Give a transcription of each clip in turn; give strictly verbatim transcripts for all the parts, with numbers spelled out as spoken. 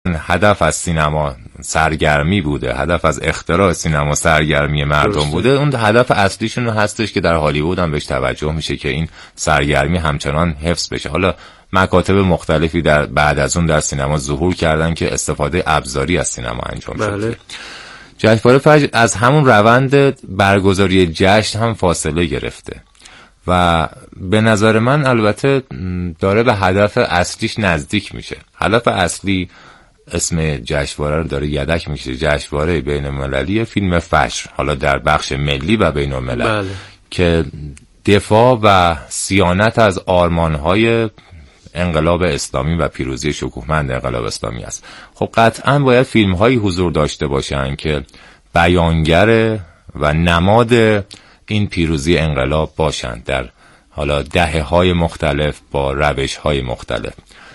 هدف از سینما سرگرمی بوده، هدف از اختراع سینما سرگرمی مردم درسته. بوده. اون هدف اصلیشون هستش که در هالیوود هم بهش توجه میشه که این سرگرمی همچنان حفظ بشه. حالا مکاتب مختلفی در بعد از اون در سینما ظهور کردن که استفاده ابزاری از سینما انجام شده. بله. جشنواره فجر از همون روند برگزاری جشن هم فاصله گرفته و به نظر من البته داره به هدف اصلیش نزدیک میشه. هدف اصلی اسم جشنواره رو داره یدک میشه، جشنواره بین المللی فیلم فجر، حالا در بخش ملی و بین الملل. بله. که دفاع و صیانت از آرمانهای انقلاب اسلامی و پیروزی شکوهمند انقلاب اسلامی است. خب قطعا باید فیلم هایی حضور داشته باشن که بیانگر و نماد این پیروزی انقلاب باشند در حالا دهه های مختلف با روش های مختلف.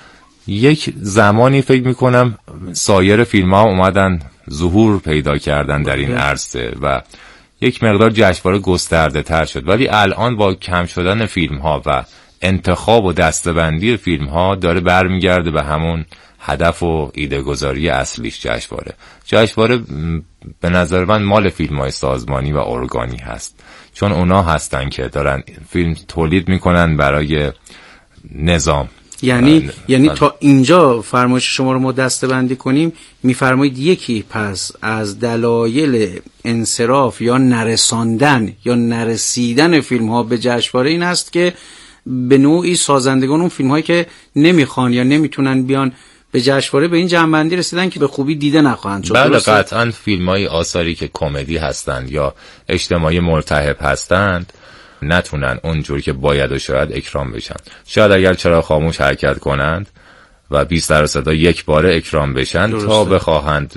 یک زمانی فکر میکنم سایر فیلم ها اومدن ظهور پیدا کردن در این عرصه و یک مقدار جشنواره گسترده تر شد، ولی الان با کم شدن فیلم ها و انتخاب و دسته‌بندی فیلم ها داره برمیگرده به همون هدف و ایده گذاری اصلیش. جشنواره جشنواره به نظر من مال فیلم های سازمانی و ارگانی هست، چون اونا هستن که دارن فیلم تولید میکنن برای نظام. یعنی یعنی تا اینجا فرمایش شما رو ما دسته‌بندی کنیم، میفرمایید یکی پس از دلایل انصراف یا نرساندن یا نرسیدن فیلم ها به جشنواره این است که به نوعی سازندگان اون فیلم هایی که نمیخوان یا نمیتونن بیان به جشنواره به این جنبندی رسیدن که به خوبی دیده نخواهند شد. بله قطعا فیلم های آثاری که کمدی هستند یا اجتماعی ملتهب هستند نتونن اونجوری که باید و شاید اکرام بشن. شاید اگر چرا خاموش حرکت کنند و بی سر و صدا یک باره اکرام بشن درسته. تا بخواهند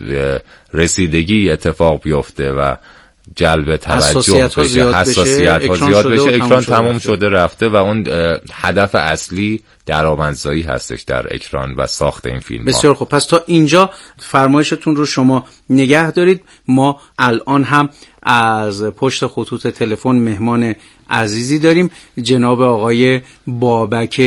رسیدگی اتفاق بیفته و جلب توجه بشه، حساسیت ها زیاد بشه، اکران تمام شده رفته و اون هدف اصلی درآمدزایی هستش در اکران و ساخت این فیلم ها. بسیار خوب، پس تا اینجا فرمایشتون رو شما نگه دارید. ما الان هم از پشت خطوط تلفن مهمان عزیزی داریم، جناب آقای بابک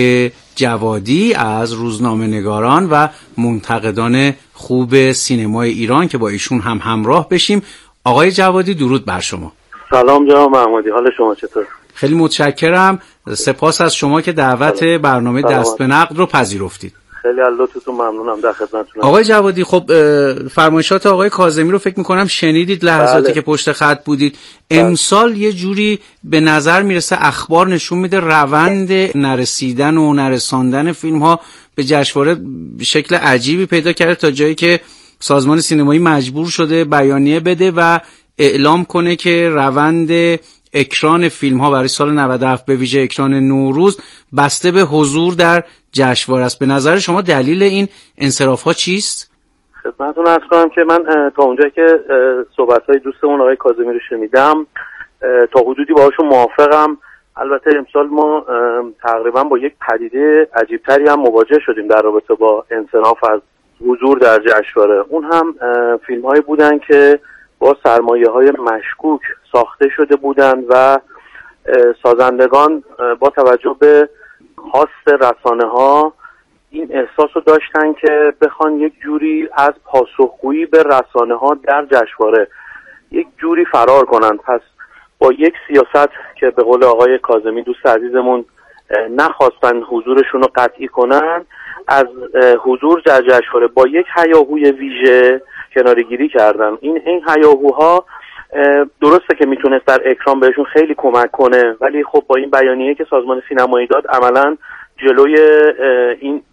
جوادی از روزنامه نگاران و منتقدان خوب سینمای ایران که با ایشون هم همراه بشیم. آقای جوادی درود بر شما. سلام جناب محمودی، حال شما چطور؟ خیلی متشکرم، سپاس از شما که دعوت سلام. برنامه سلام. دست به نقد رو پذیرفتید. خیلی از لطفتون ممنونم، در خدمتتونم. آقای جوادی خب فرمایشات آقای کاظمی رو فکر می‌کنم شنیدید لحظاتی بله. که پشت خط بودید. بله. امسال یه جوری به نظر میرسه اخبار نشون میده روند نرسیدن و نرساندن فیلم‌ها به جشنواره شکل عجیبی پیدا کرده تا جایی که سازمان سینمایی مجبور شده بیانیه بده و اعلام کنه که روند اکران فیلم ها برای سال نود و هفت به ویژه اکران نوروز بسته به حضور در جشنواره است. به نظر شما دلیل این انصراف ها چیست؟ خدمتتون عرض کنم که من تا اونجایی که صحبت های دوستمون آقای کاظمی رو شنیدم تا حدودی باهاشون موافقم. البته امسال ما تقریبا با یک پدیده عجیبتری هم مواجه شدیم در رابطه با انصراف از حضور در جشنواره. اون هم فیلم هایی بودن که با سرمایه های مشکوک ساخته شده بودن و سازندگان با توجه به خواست رسانه ها این احساس رو داشتن که بخوان یک جوری از پاسخگویی به رسانه ها در جشنواره یک جوری فرار کنن. پس با یک سیاست که به قول آقای کاظمی دوست عزیزمون نخواستن حضورشون رو قطعی کنن، از حضور در جشنواره با یک هیاهوی ویژه کناره‌گیری کردن. این این هیاهوها درسته که میتونست در اکران بهشون خیلی کمک کنه، ولی خب با این بیانیه که سازمان سینمایی داد عملاً جلوی این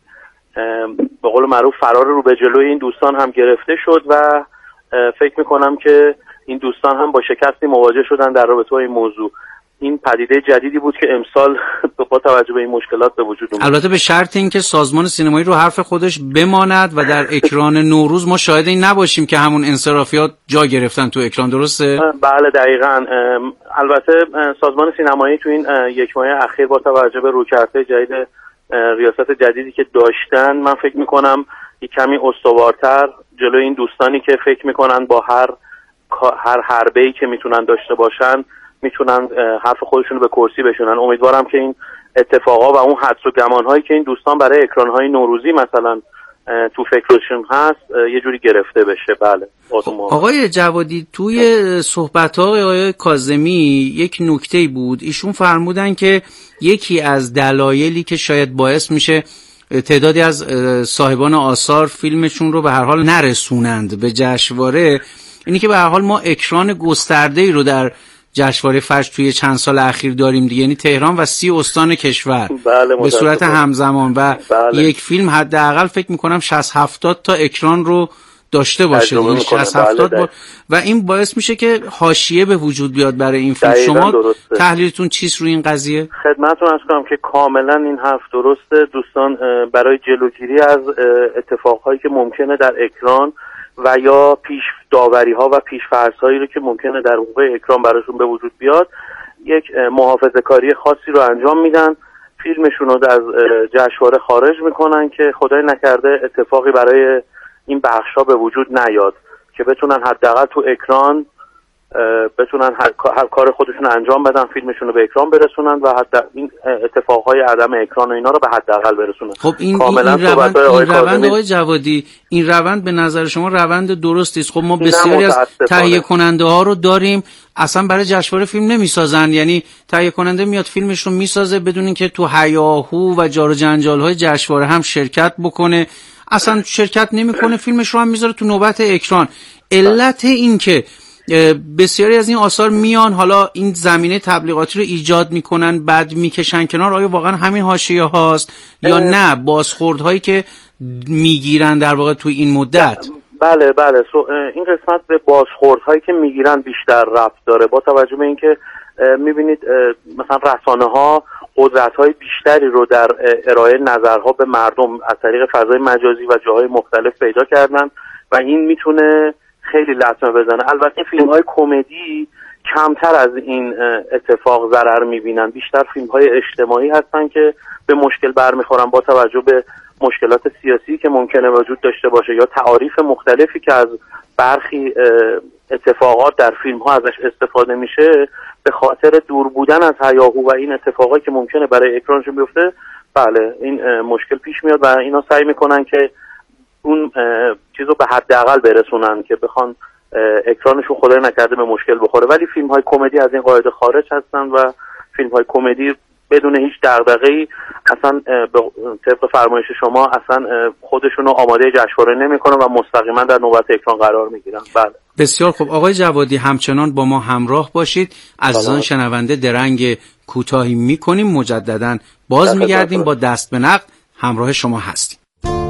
به قول معروف فرار رو به جلوی این دوستان هم گرفته شد و فکر میکنم که این دوستان هم با شکستی مواجه شدن در رابطه با این موضوع. این پدیده جدیدی بود که امسال با توجه به این مشکلات به وجود اومد. البته به شرط اینکه سازمان سینمایی رو حرف خودش بماند و در اکران نوروز ما شاهد این نباشیم که همون انصرافیات جا گرفتن تو اکران. درسته؟ بله دقیقاً. البته سازمان سینمایی تو این یک ماه اخیر با توجه به رویکردهای جدید ریاست جدیدی که داشتن، من فکر میکنم یک کمی استوارتر جلوی این دوستانی که فکر میکنن با هر هر حربه‌ای که میتونن داشته باشن میتونن حرف خودشون رو به کرسی بشونن. امیدوارم که این اتفاقا و اون حدس و گمان‌هایی که این دوستان برای اکران‌های نوروزی مثلا تو فکرشون هست یه جوری گرفته بشه. بله آقای جوادی، توی صحبت‌های آقای کاظمی یک نکته بود، ایشون فرمودن که یکی از دلایلی که شاید باعث میشه تعدادی از صاحبان آثار فیلمشون رو به هر حال نرسونند به جشنواره اینی که به هر حال ما اکران گسترده‌ای رو در جشنواره فجر توی چند سال اخیر داریم دیگه، یعنی تهران و سی استان کشور بله به صورت همزمان و بله. یک فیلم حداقل فکر میکنم شصت هفتاد تا اکران رو داشته باشه دیگه، شصت هفتاد بله و این باعث میشه که حاشیه به وجود بیاد برای این فیلم. شما درسته. تحلیلتون چیست روی این قضیه؟ خدمتتون عرض کنم که کاملا این حرف درسته دوستان. برای جلوگیری از اتفاقهایی که ممکنه در اکران و یا پیش داوری ها و پیش فرض هایی رو که ممکنه در موقع اکران براشون به وجود بیاد، یک محافظه کاری خاصی رو انجام میدن، فیلمشون رو از جشنواره خارج میکنن که خدای نکرده اتفاقی برای این بخش ها به وجود نیاد که بتونن حداقل تو اکران بتونن هر, هر کار خودشون انجام بدن، فیلمشون رو به اکران برسونن و حتی این اتفاقهای عدم اکران و اینا رو به حداقل برسونن. خب این کاملا این روند, این روند آقای جوادی، این روند به نظر شما روند درستی است؟ خب ما بسیاری از تهیه کننده ها رو داریم اصلا برای جشنواره فیلم نمیسازن، یعنی تهیه کننده میاد فیلمش رو میسازه بدون اینکه تو هیاهو و جار و جنجال های جشنواره هم شرکت بکنه، اصلا شرکت نمیکنه، فیلمش رو هم میذاره تو نوبت اکران. علت این که بسیاری از این آثار میان حالا این زمینه تبلیغاتی رو ایجاد میکنن بعد میکشن کنار، آیا واقعا همین حاشیه هاست یا نه بازخوردهایی که میگیرن در واقع توی این مدت؟ بله بله این قسمت به بازخوردهایی که میگیرن بیشتر ربط داره، با توجه به اینکه میبینید مثلا رسانه ها قدرت های بیشتری رو در ارائه نظرها به مردم از طریق فضای مجازی و جاهای مختلف پیدا کردن و این میتونه خیلی لطمه بزنه. البته فیلم های کمدی کمتر از این اتفاق ضرر میبینن، بیشتر فیلم های اجتماعی هستن که به مشکل برمیخورن با توجه به مشکلات سیاسی که ممکنه وجود داشته باشه یا تعاریف مختلفی که از برخی اتفاقات در فیلم ها ازش استفاده میشه، به خاطر دور بودن از هیاهو و این اتفاقایی که ممکنه برای اکرانشون بیفته بله این مشکل پیش میاد و اینا سعی میکنن که اون چیزو به حداقل برسونن که بخوان اکرانشون خدای نکرده به مشکل بخوره. ولی فیلم های کمدی از این قاعده خارج هستن و فیلم های کمدی بدون هیچ دغدغه‌ای اصلا به طبق فرمایش شما اصلا خودشون رو آماده جشنواره نمی‌کنن و مستقیما در نوبت اکران قرار میگیرن. بله بسیار خوب آقای جوادی، همچنان با ما همراه باشید. عزیزان شنونده درنگ کوتاهی می‌کنیم، مجددا باز می‌گردیم با دست به نقد همراه شما هستیم.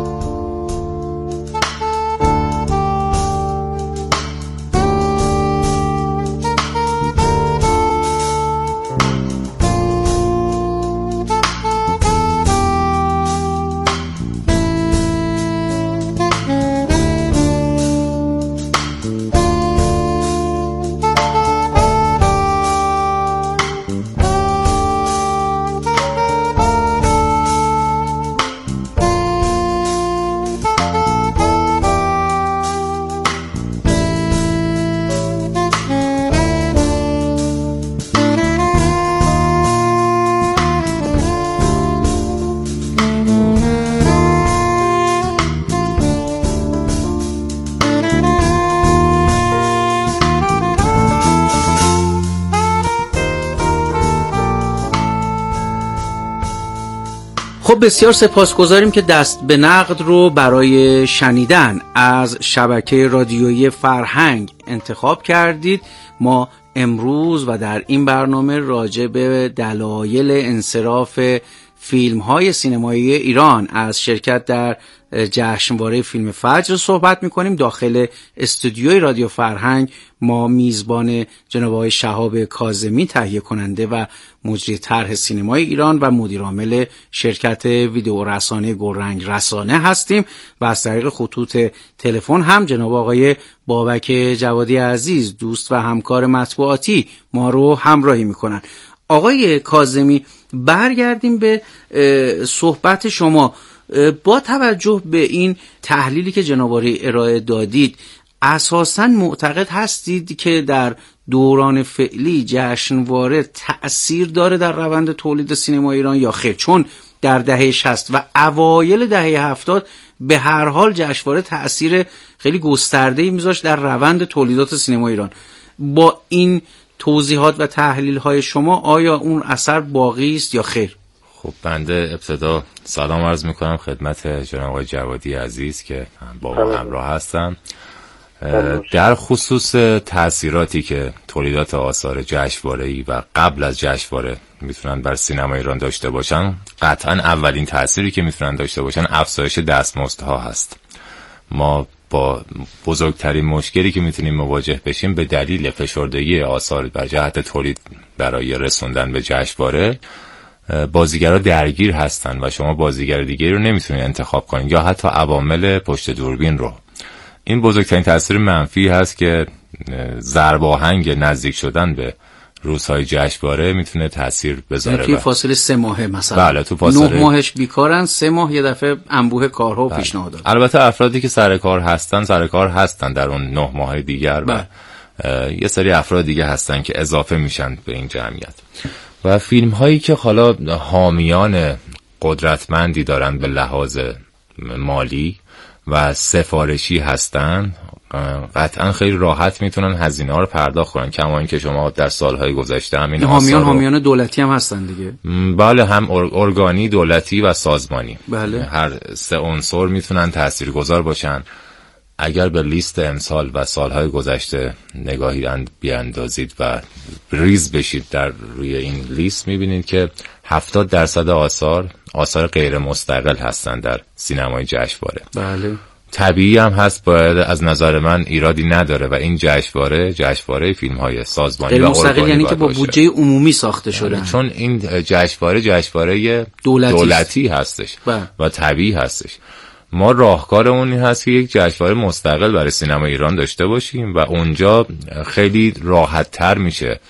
خب بسیار سپاسگزاریم که دست به نقد رو برای شنیدن از شبکه رادیویی فرهنگ انتخاب کردید. ما امروز و در این برنامه راجع به دلایل انصراف فیلم های سینمایی ایران از شرکت در جشنواره فیلم فجر صحبت میکنیم. داخل استودیوی رادیو فرهنگ ما میزبان جناب آقای شهاب کاظمی، تهیه کننده و مجری طرح سینمای ایران و مدیر عامل شرکت ویدئو رسانه گلرنگ رسانه هستیم و از طریق خطوط تلفن هم جناب آقای بابک جوادی عزیز، دوست و همکار مطبوعاتی، ما رو همراهی میکنن. آقای کاظمی، برگردیم به صحبت شما. با توجه به این تحلیلی که جناب عالی ارائه دادید، اساساً معتقد هستید که در دوران فعلی جشنواره تأثیر داره در روند تولید سینما ایران یا خیر؟ چون در دهه شصت و اوایل دهه هفتاد به هر حال جشنواره تأثیر خیلی گسترده‌ای میذاشت در روند تولیدات سینما ایران. با این توضیحات و تحلیل‌های شما آیا اون اثر باقی است یا خیر؟ خب بنده ابتدا سلام عرض میکنم خدمت جناب آقای جوادی عزیز که با ما همراه هستم. در خصوص تأثیراتی که تولیدات آثار جشنواره‌ای و قبل از جشنواره میتونن بر سینما ایران داشته باشن، قطعا اولین تأثیری که میتونن داشته باشن افزایش دستمزدها هست. ما با بزرگترین مشکلی که میتونیم مواجه بشیم به دلیل فشردگی آثار بر جهت تولید برای رسوندن به جشنواره، بازیگرها درگیر هستن و شما بازیگر دیگری رو نمیتونید انتخاب کنید یا حتی عوامل پشت دوربین رو. این بزرگترین تأثیر منفی هست که ضرب آهنگ نزدیک شدن به روزهای جشنواره میتونه تأثیر بذاره. توی فاصله سه ماهه مثلا بله تو فاصله نه ماهش بیکارن، سه ماه یه دفعه انبوه کارها و پیشنهادات. البته افرادی که سر کار هستن سر کار هستن در اون نه ماه دیگر و یه سری افراد دیگه هستن که اضافه میشن به این جمعیت. و فیلم هایی که حالا حامیان قدرتمندی دارن به لحاظ مالی و سفارشی هستن، قطعا خیلی راحت میتونن هزینه ها رو پرداخت کنن، کما اینکه شما در سالهای گذشته هم این حامیان حامیان دولتی هم هستن دیگه. بله، هم ارگانی، دولتی و سازمانی. بله. هر سه عنصر میتونن تاثیرگذار باشن. اگر به لیست امسال و سالهای گذشته نگاهی بیاندازید و ریز بشید در روی این لیست، میبینید که هفتاد درصد آثار آثار غیر مستقل هستن در سینمای جشنواره. بله. طبیعی هم هست، باید از نظر من ایرادی نداره و این جشنواره جشنواره فیلم‌های سازمانی و ارگانی یعنی که با بودجه عمومی ساخته شدن، چون این جشنواره جشنواره دولتی, دولتی هستش بله. و طبیعی هستش. ما راهکار اون این هست که یک جشنواره مستقل برای سینما ایران داشته باشیم و اونجا خیلی راحت تر میشه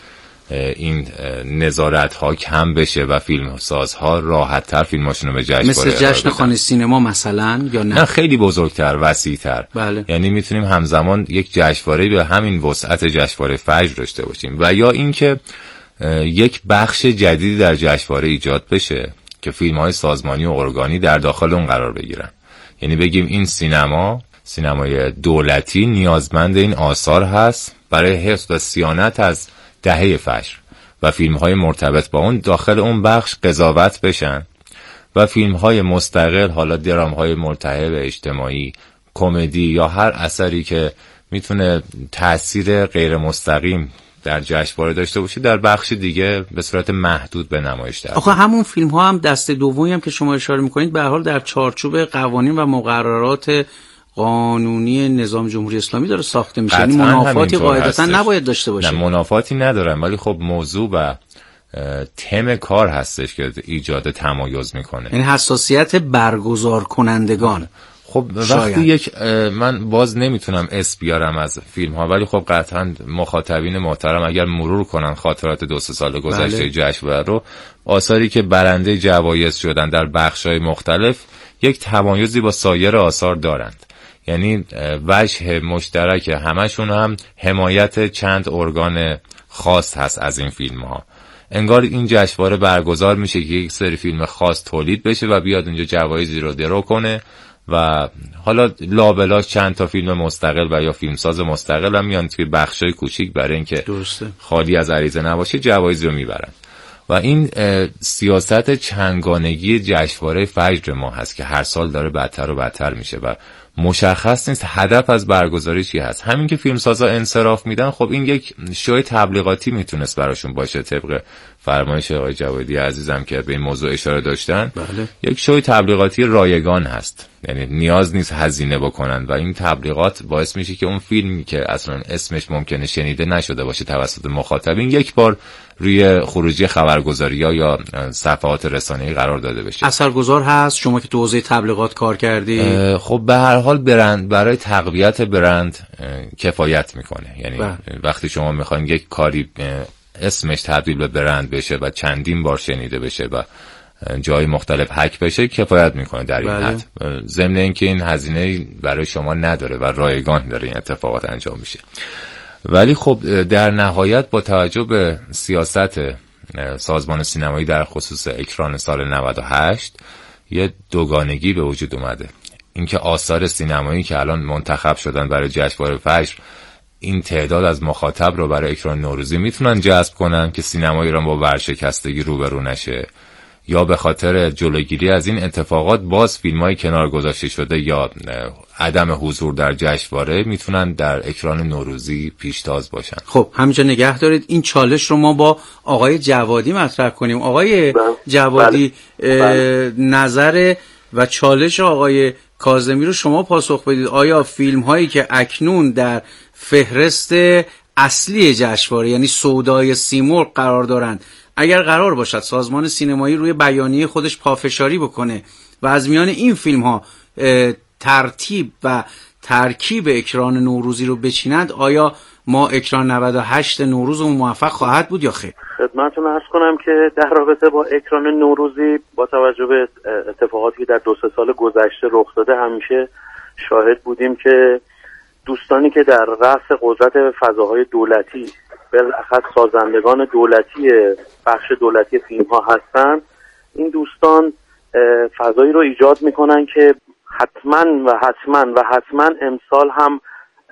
این نظارت ها کم بشه و فیلم سازها راحت تر فیلماشونو به جشنواره مثل جشن خانه سینما مثلا، یا نه؟ نه خیلی بزرگتر، وسیع‌تر. بله. یعنی میتونیم همزمان یک جشنواره به همین وسعت جشنواره فجر داشته باشیم و یا اینکه یک بخش جدیدی در جشنواره ایجاد بشه که فیلم‌های سازمانی و ارگانی در داخل اون قرار بگیرن. یعنی بگیم این سینما سینمای دولتی نیازمند این آثار هست برای حفظ و صیانت از دهه فجر و فیلم‌های مرتبط با اون داخل اون بخش قضاوت بشن و فیلم‌های مستقل، حالا درام‌های ملتهب اجتماعی، کمدی یا هر اثری که میتونه تأثیر غیر مستقیم در جشنواره داشته باشه در بخش دیگه به صورت محدود به نمایش در. آخه همون فیلم ها هم دسته دومی هم که شما اشاره میکنید به هر حال در چارچوب قوانین و مقررات قانونی نظام جمهوری اسلامی داره ساخته میشه، یعنی منافاتی قاعدتا نباید داشته باشه. نه منافاتی ندارن، ولی خب موضوع و تم کار هستش که ایجاد تمایز میکنه، یعنی حساسیت برگزار کنندگان. خب وقتی یک من باز نمیتونم اسم بیارم از فیلم ها، ولی خب قطعا مخاطبین محترم اگر مرور کنن خاطرات دو سه سال گذشته بله. جشنواره رو، آثاری که برنده جوایز شدن در بخش‌های مختلف یک تمایزی با سایر آثار دارند. یعنی وجه مشترک همشون هم حمایت چند ارگان خاص هست از این فیلم ها. انگار این جشنواره برگزار میشه که یک سری فیلم خاص تولید بشه و بیاد اونجا جوایزی رو درو کنه و حالا لابلاش چند تا فیلم مستقل و یا فیلمساز مستقل هم میان توی بخشای کوچیک برای اینکه خالی از عریضه نباشه جوایز رو میبرن. و این سیاست چنگانگی جشنواره فجر ما هست که هر سال داره بدتر و بدتر میشه و مشخص نیست هدف از برگزاری چی هست. همین که فیلمسازا انصراف میدن، خب این یک شوی تبلیغاتی میتونست براشون باشه، طبق فرمایش آقای جوادی عزیزم که به این موضوع اشاره داشتن. بله. یک شوی تبلیغاتی رایگان هست، یعنی نیاز نیست هزینه بکنن و این تبلیغات باعث میشه که اون فیلمی که اصلا اسمش ممکنه شنیده نشده باشه توسط مخاطبین یک بار روی خروجی خبرگزاری‌ها یا صفحات رسانه‌ای قرار داده بشه. اثرگذار هست شما که تو حوزه تبلیغات کار کردی؟ خب به هر حال برند برای تقویت برند کفایت میکنه. یعنی با. وقتی شما میخواین یک کاری اسمش تبدیل به برند بشه و چندین بار شنیده بشه و جای مختلف حک بشه، کفایت میکنه در این حد. ضمن اینکه این هزینه برای شما نداره و رایگان داره این اتفاقات انجام میشه. ولی خب در نهایت با توجه به سیاست سازمان سینمایی در خصوص اکران سال نود و هشت یه دوگانگی به وجود اومده. اینکه آثار سینمایی که الان منتخب شدن برای جشنواره فجر این تعداد از مخاطب رو برای اکران نوروزی میتونن جذب کنن که سینما ایران با ورشکستگی روبرو نشه، یا به خاطر جلوگیری از این اتفاقات باز فیلم‌های کنار گذاشته شده یا عدم حضور در جشنواره میتونن در اکران نوروزی پیشتاز باشن. خب همینجا نگه دارید، این چالش رو ما با آقای جوادی مطرح کنیم. آقای بله. جوادی بله. نظر و چالش آقای کاظمی رو شما پاسخ بدید. آیا فیلم هایی که اکنون در فهرست اصلی جشنواره یعنی سودای سیمرغ قرار دارند، اگر قرار باشد سازمان سینمایی روی بیانیه خودش پافشاری بکنه و از میان این فیلم ها ترتیب و ترکیب اکران نوروزی رو بچینند، آیا ما اکران نود و هشت نوروز موفق خواهد بود یا خیر؟ خدمتتون عرض کنم که در رابطه با اکران نوروزی با توجه به اتفاقاتی که در دو سه سال گذشته رخ داده همیشه شاهد بودیم که دوستانی که در رأس قدرت فضاهای دولتی بالاخص سازندگان دولتی بخش دولتی فیلم ها هستن، این دوستان فضایی رو ایجاد میکنن که حتما و حتما و حتما امسال هم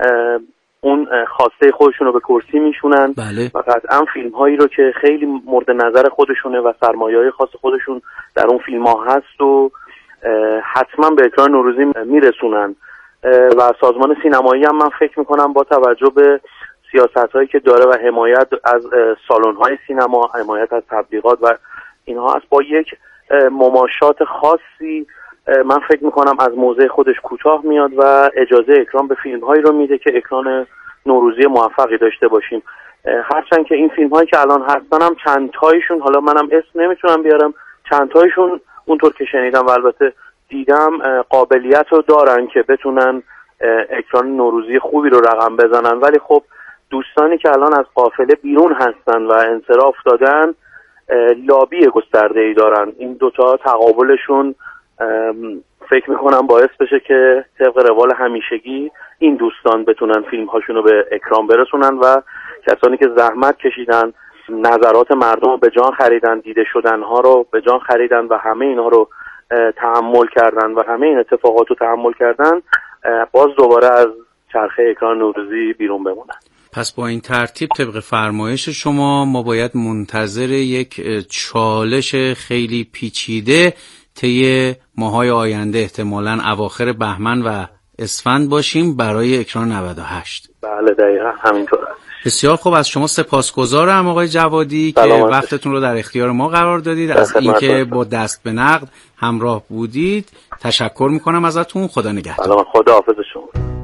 اون خواسته خودشون رو به کرسی میشونن. بله. و قطعا فیلم هایی رو که خیلی مورد نظر خودشونه و سرمایه‌های خاص خودشون در اون فیلم ها هست و حتما به اکران نوروزی میرسونن. و سازمان سینمایی هم من فکر میکنم با توجه به سیاست هایی که داره و حمایت از سالن های سینما، حمایت از تبلیغات و اینها هست، با یک مماشات خاصی من فکر میکنم از موضع خودش کوتاه میاد و اجازه اکران به فیلم هایی رو میده که اکران نوروزی موفقی داشته باشیم. هرچند که این فیلم هایی که الان هستن هم چند تایشون، حالا منم اسم نمیتونم بیارم، چند تایشون اونطور که شنیدم و البته دیدم قابلیت رو دارن که بتونن اکران نوروزی خوبی رو رقم بزنن، ولی خب دوستانی که الان از قافله بیرون هستن و انصراف دادن لابی گسترده‌ای دارن. این دوتا تقابلشون فکر میکنم باعث بشه که طبق روال همیشگی این دوستان بتونن فیلم هاشون رو به اکران برسونن و کسانی که زحمت کشیدن، نظرات مردم رو به جان خریدن، دیده شدن ها رو به جان خریدن و همه اینها رو تحمل کردن و همه این اتفاقات رو تحمل کردن، باز دوباره از چرخه اکران نوروزی بیرون بمونن. پس با این ترتیب طبق فرمایش شما ما باید منتظر یک چالش خیلی پیچیده طی ماهای آینده، احتمالاً اواخر بهمن و اسفند باشیم برای اکران نود و هشت. بله دقیقاً همینطوره. بسیار خوب، از شما سپاسگزارم آقای جوادی که وقتتون رو در اختیار ما قرار دادید، از اینکه با دست به نقد همراه بودید. تشکر میکنم ازتون. خدا نگهدار. خدا حافظ شما.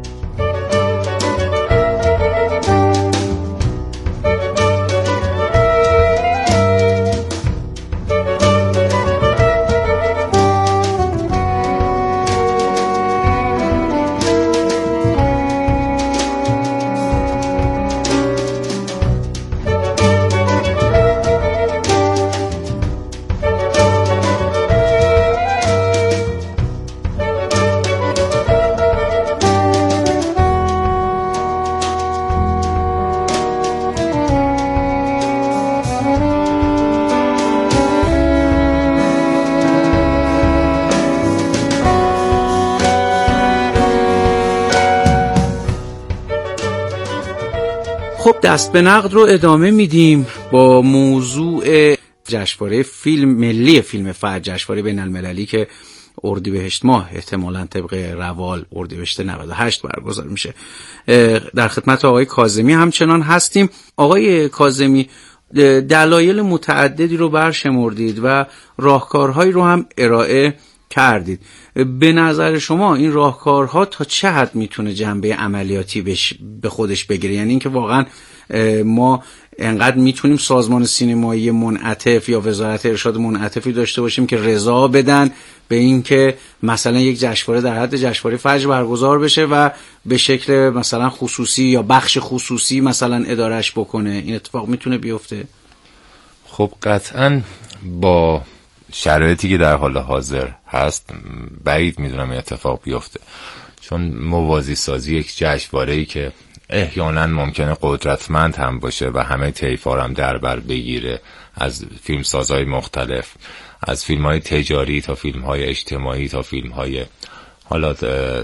خب دست به نقد رو ادامه میدیم با موضوع جشنواره فیلم ملی فیلم فجر، جشنواره بین المللی که اردیبهشت ماه احتمالاً طبق روال اردیبهشت نود و هشت برگزار میشه. در خدمت آقای کاظمی همچنان هستیم. آقای کاظمی، دلایل متعددی رو برشمردید و راهکارهایی رو هم ارائه کردید. به نظر شما این راهکارها تا چه حد میتونه جنبه عملیاتی بش به خودش بگیره؟ یعنی اینکه واقعا ما انقدر میتونیم سازمان سینمایی منعطف یا وزارت ارشاد منعطفی داشته باشیم که رضا بدن به اینکه مثلا یک جشنواره در حد جشنواره فجر برگزار بشه و به شکل مثلا خصوصی یا بخش خصوصی مثلا ادارش بکنه؟ این اتفاق میتونه بیفته؟ خب قطعاً با شرایطی که در حال حاضر هست بعید میدونم این اتفاق بیفته، چون موازی سازی یک جشنواره‌ای که احیانا ممکنه قدرتمند هم باشه و همه طیف‌ها هم در بر بگیره، از فیلمسازهای مختلف، از فیلم‌های تجاری تا فیلم‌های اجتماعی تا فیلم‌های حالا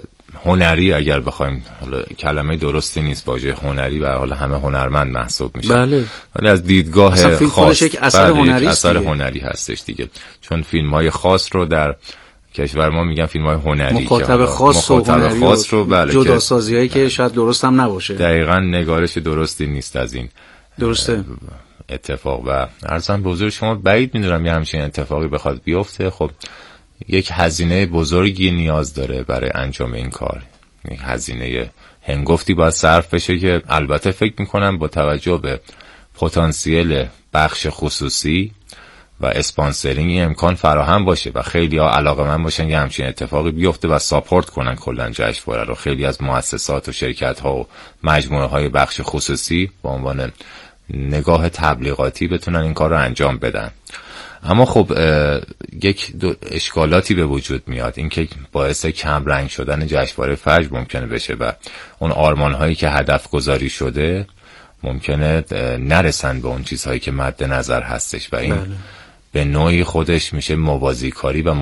هنری، اگر بخوایم، حالا کلمه درستی نیست واژه هنری، و حالا همه هنرمند محسوب میشن. بله. ولی از دیدگاه خاص یک اثر بله، هنری یک اثر دیگه. هنری هستش دیگه، چون فیلم‌های خاص رو در کشور ما میگن فیلم‌های هنری، مخاطب خاص و هنری خاص رو بله جداسازی‌هایی که بله. شاید درست هم نباشه. دقیقاً نگارش درستی نیست از این درسته اتفاق. و عرضم به حضور شما بعید می‌دونم یه همچین اتفاقی بخواد بیفته. خب یک هزینه بزرگی نیاز داره برای انجام این کار، یک هزینه هنگفتی باید صرف بشه که البته فکر میکنم با توجه به پتانسیل بخش خصوصی و اسپانسرینگ این امکان فراهم باشه و خیلی ها علاقه‌مند باشن یه همچین اتفاقی بیفته و ساپورت کنن کلا جشنواره رو. خیلی از مؤسسات و شرکت ها و مجموعه های بخش خصوصی با عنوان نگاه تبلیغاتی بتونن این کار رو انجام بدن. اما خب یک دو اشکالاتی به وجود میاد، این که باعث کم رنگ شدن جشنواره فجر ممکنه بشه و اون آرمان هایی که هدف گذاری شده ممکنه نرسن به اون چیزهایی که مد نظر هستش و این بله. به نوعی خودش میشه موازیکاری و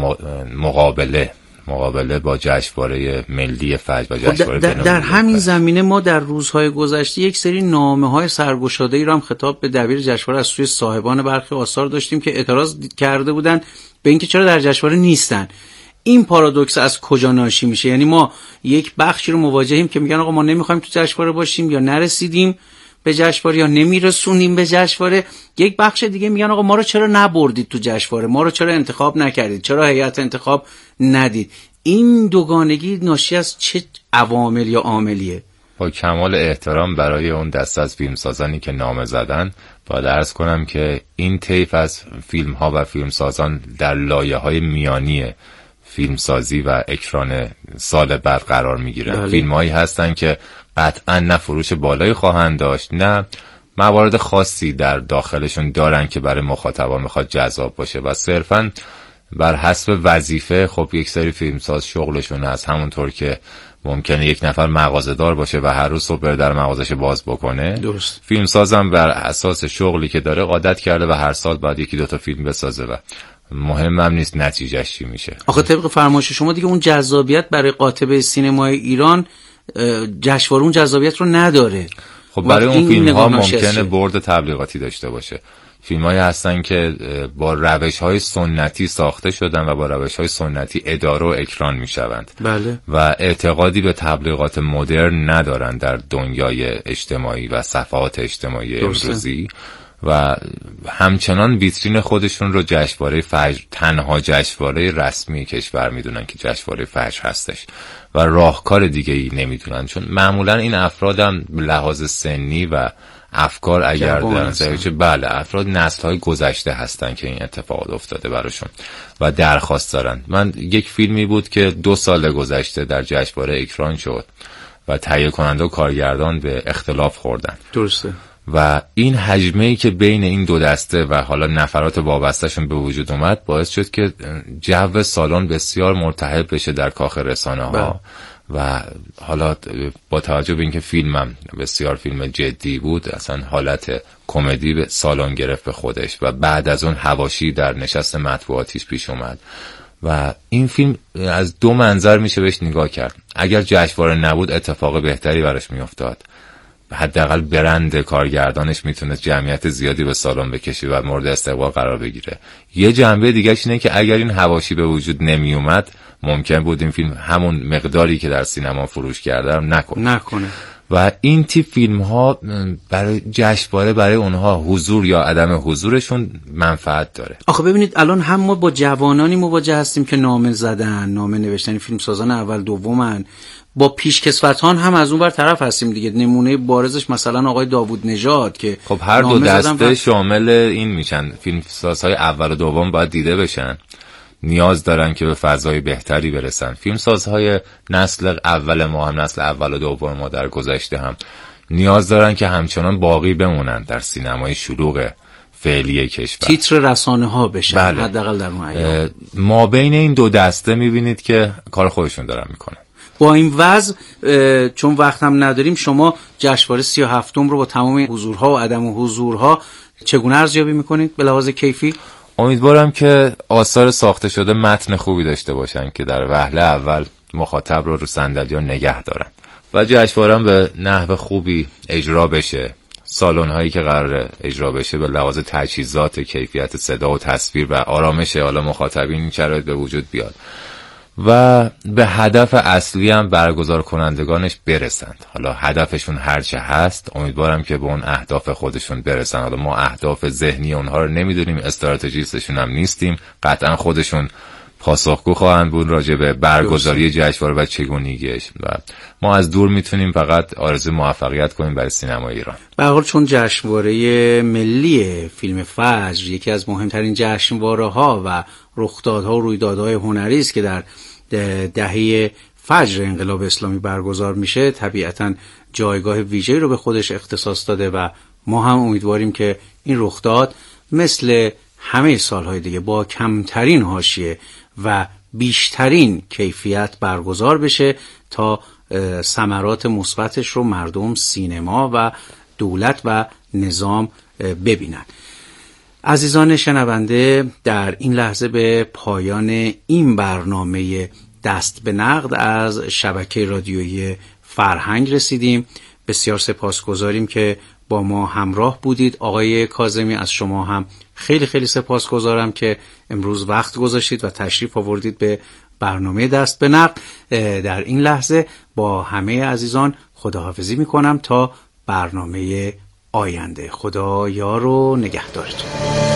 مقابله مقابله با جشنواره ملی فجر و جشنواره در, در همین زمینه ما در روزهای گذشته یک سری نامه‌های سرگشاده‌ای را هم خطاب به دبیر جشنواره از سوی صاحبان برخی آثار داشتیم که اعتراض کرده بودند به اینکه چرا در جشنواره نیستن. این پارادوکس از کجا ناشی میشه؟ یعنی ما یک بخشی رو مواجهیم که میگن آقا ما نمیخوایم تو جشنواره باشیم یا نرسیدیم به جشنواره یا نمیرسونیم به جشنواره، یک بخش دیگه میگن آقا ما رو چرا نبردید تو جشنواره، ما رو چرا انتخاب نکردید، چرا هیئت انتخاب ندید. این دوگانگی ناشی از چه عوامل یا عاملیه؟ با کمال احترام برای اون دسته از فیلمسازانی که نامه زدن باید عرض کنم که این طیف از فیلم ها و فیلمسازان در لایه های میانی فیلمسازی و اکران سال بعد قرار میگیرن. فیلم هایی هستن که قطعا نه فروش بالایی خواهند داشت، نه موارد خاصی در داخلشون دارن که برای مخاطبان میخواد جذاب باشه و صرفاً بر حسب وظیفه. خب یک سری فیلمساز شغلشون هست، همونطور که ممکنه یک نفر مغازه‌دار باشه و هر روز صبح بره در مغازش باز بکنه، درست. فیلمسازم بر اساس شغلی که داره عادت کرده و هر سال باید یکی دو تا فیلم بسازه و مهمم نیست نتیجهش چی میشه. آخه طبق فرمایش شما دیگه اون جذابیت برای قاطبه سینمای ایران جشنواره اون جذابیت رو نداره. خب برای اون فیلم ها ممکنه برد تبلیغاتی داشته باشه. فیلم هایی هستن که با روش های سنتی ساخته شدن و با روش های سنتی اداره و اکران می شوند. بله. و اعتقادی به تبلیغات مدرن ندارن در دنیای اجتماعی و صفحات اجتماعی امروزی و همچنان ویترین خودشون رو جشنواره فجر تنها جشنواره رسمی کشور میدونن که جشنواره فجر هستش و راهکار دیگه ای نمیدونن، چون معمولا این افراد هم لحاظ سنی و افکار اگر در نظر بله افراد نسل‌های گذشته هستن که این اتفاقات افتاده براشون و درخواست دارن. من یک فیلمی بود که دو سال گذشته در جشنواره اکران شد و تهیه کننده و کارگردان به اختلاف خوردن. درسته. و این حجمه‌ای که بین این دو دسته و حالا نفرات وابسته‌شون به وجود اومد باعث شد که جو سالن بسیار ملتهب بشه در کاخ رسانه‌ها و حالا با توجه به اینکه فیلمم بسیار فیلم جدی بود اصلا حالت کمدی به سالن گرفت به خودش و بعد از اون حواشی در نشست مطبوعاتیش پیش اومد و این فیلم از دو منظر میشه بهش نگاه کرد. اگر جشنواره نبود اتفاق بهتری براش میافتاد، حداقل برند کارگردانش میتونه جمعیت زیادی به سالن بکشه و مورد استقبال قرار بگیره. یه جنبه دیگه‌اش اینه که اگر این حواشی به وجود نمی اومد ممکن بود این فیلم همون مقداری که در سینما فروش کرده نکنه نکنه و این تیپ فیلم ها برای جشنواره برای اونها حضور یا عدم حضورشون منفعت داره. آخه ببینید الان هم ما با جوانانی مواجه هستیم که نامه زدن، نامه نوشتن، فیلم سازان اول دومن، با پیشکسوتان هم از اون بر طرف هستیم دیگه. نمونه بارزش مثلا آقای داوود نژاد که خب هر دو دسته شامل این میشن. فیلم سازهای اول و دوم باید دیده بشن، نیاز دارن که به فضای بهتری برسن. فیلمسازهای نسل اول ما هم نسل اول و دوم ما در گذشته هم نیاز دارن که همچنان باقی بمونن در سینمای شلوغ فعلی کشور، تیتر رسانه ها بشن. بله. حداقل در اون ایام ما بین این دو دسته میبینید که کار خودشون دارن میکنن. با این وضع چون وقت هم نداریم، شما جشنواره سی و هفتم رو با تمام حضورها و عدم حضورها چگونه ارزیابی میکنید به لحاظ کیفی؟ امیدوارم که آثار ساخته شده متن خوبی داشته باشن که در وهله اول مخاطب رو رو صندلی‌ها نگه دارن و جشنواره به نحو خوبی اجرا بشه. سالن هایی که قرار اجرا بشه به لحاظ تجهیزات، کیفیت صدا و تصویر و آرامش حالا مخاطبین این شرایط به وجود بیاد و به هدف اصلی هم برگزار کنندگانش برسند. حالا هدفشون هرچه هست، امیدوارم که به اون اهداف خودشون برسن. حالا ما اهداف ذهنی اونها رو نمیدونیم، استراتژیستشون هم نیستیم، قطعا خودشون پاسخگو خواهند بود راجع به برگزاری جشنواره و چگونگیش و ما از دور میتونیم فقط آرزوی موفقیت کنیم برای سینمای ایران. به هر حال چون جشنواره ملی فیلم فجر یکی از مهمترین جشنواره‌ها و رخدادها و رویدادهای هنری است که در دهه فجر انقلاب اسلامی برگزار میشه، طبیعتاً جایگاه ویژه‌ای رو به خودش اختصاص داده و ما هم امیدواریم که این رخداد مثل همه سالهای دیگه با کمترین حاشیه و بیشترین کیفیت برگزار بشه تا ثمرات مثبتش رو مردم، سینما و دولت و نظام ببینن. عزیزان شنونده، در این لحظه به پایان این برنامه دست به نقد از شبکه رادیویی فرهنگ رسیدیم. بسیار سپاسگزاریم که با ما همراه بودید. آقای کاظمی، از شما هم خیلی خیلی سپاسگزارم که امروز وقت گذاشتید و تشریف آوردید به برنامه دست به نقد. در این لحظه با همه عزیزان خداحافظی میکنم تا برنامه آینده. خدا یار و نگهدارتون.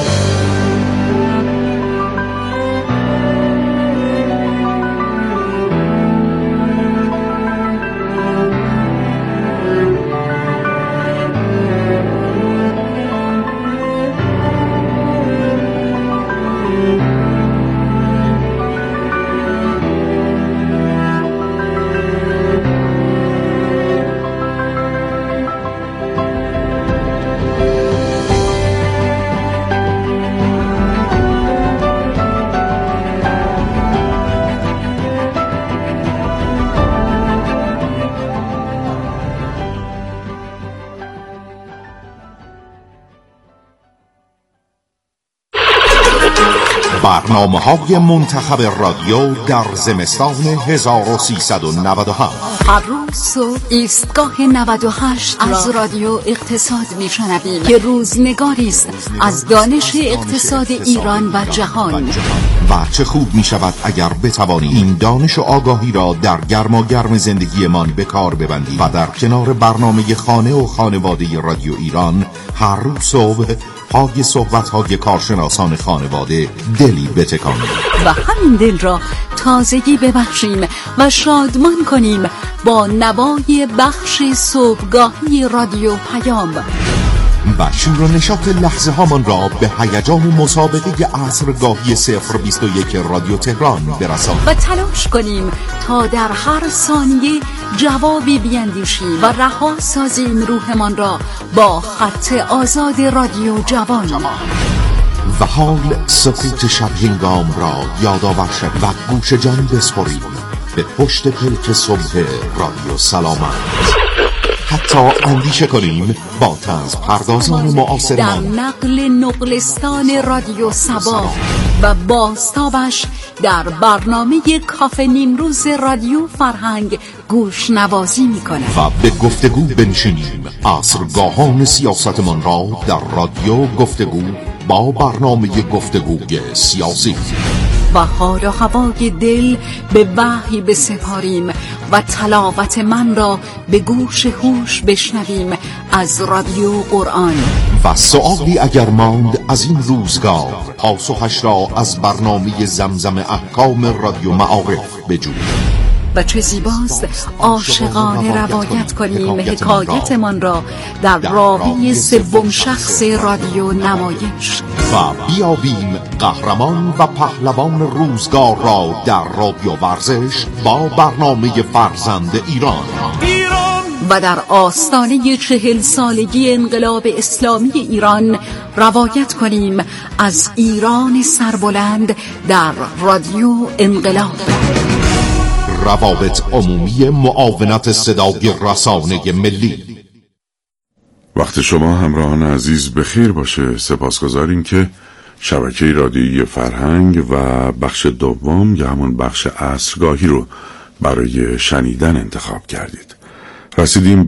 برنامه‌های منتخب رادیو در زمستان هزار و سیصد و نود و هفت. هر روز صبح ایستگاه نود و هشت از رادیو اقتصاد میشنویم که روزنگاری است از دانش اقتصاد ایران و جهان. و چه خوب می شود اگر بتوانیم این دانش و آگاهی را در گرما گرم زندگیمان به کار ببندیم و در کنار برنامه خانه و خانواده رادیو ایران هر روز صبح پای صحبت‌های کارشناسان خانواده دلی بتکانیم و همین دل را تازگی ببخشیم و شادمان کنیم با نوای بخش صبحگاهی رادیو پیام و شور و نشاط لحظه هامان را به هیجان مسابقه عصرگاهی صفر بیست و یک رادیو تهران برسانیم و تلاش کنیم تا در هر ثانیه جوابی بیندیشیم و رها سازیم روحمان را با خط آزاد رادیو جوان. و حال سکوت شب هنگام را یادآور شویم و گوش جان بسپاریم به پشت پلک صبح رادیو سلامت. حتی اندیشه کنیم با طنز پردازان معاصرمان در نقل نقلستان رادیو سبا و بازتابش در برنامه کافه نیمروز رادیو فرهنگ گوش نوازی میکنه و به گفتگو بنشینیم عصرگاهان سیاستمان را در رادیو گفتگو با برنامه گفتگوی سیاسی و حال و هوای دل به وحی بسپاریم و تلاوت من را به گوش هوش بشنویم از رادیو قرآن. و سؤالی اگر ماند از این روزگار پاسخش را از برنامه زمزم احکام رادیو معارف بجوییم. و چه زیباست عاشقانه روایت کنیم حکایتمان را در راوی سوم شخص رادیو نمایش و بیابیم قهرمان و پهلوان روزگار را در رادیو ورزش با برنامه فرزند ایران. و در آستانه چهل سالگی انقلاب اسلامی ایران روایت کنیم از ایران سربلند در رادیو انقلاب. روابط عمومی معاونت صدای رسانه ملی. وقت شما همراهان عزیز بخیر باشه. سپاسگزاریم که شبکه رادیویی فرهنگ و بخش دوم یا همون بخش عصرگاهی رو برای شنیدن انتخاب کردید. رسیدیم